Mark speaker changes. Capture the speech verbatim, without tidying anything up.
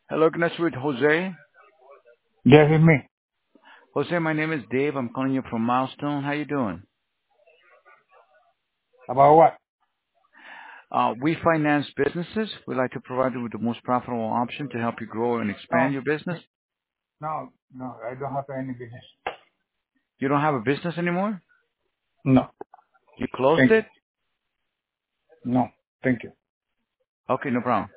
Speaker 1: Hello, can I speak with Jose?
Speaker 2: Yes, it's me.
Speaker 1: Jose, my name is Dave. I'm calling you from Milestone. How you doing?
Speaker 2: About what?
Speaker 1: Uh, we finance businesses. We like to provide you with the most profitable option to help you grow and
Speaker 2: No,
Speaker 1: expand your business.
Speaker 2: no, no, I don't have any business.
Speaker 1: You don't have a business anymore?
Speaker 2: No,
Speaker 1: You closed
Speaker 2: thank you.
Speaker 1: it?
Speaker 2: No, thank you.
Speaker 1: Okay, no problem.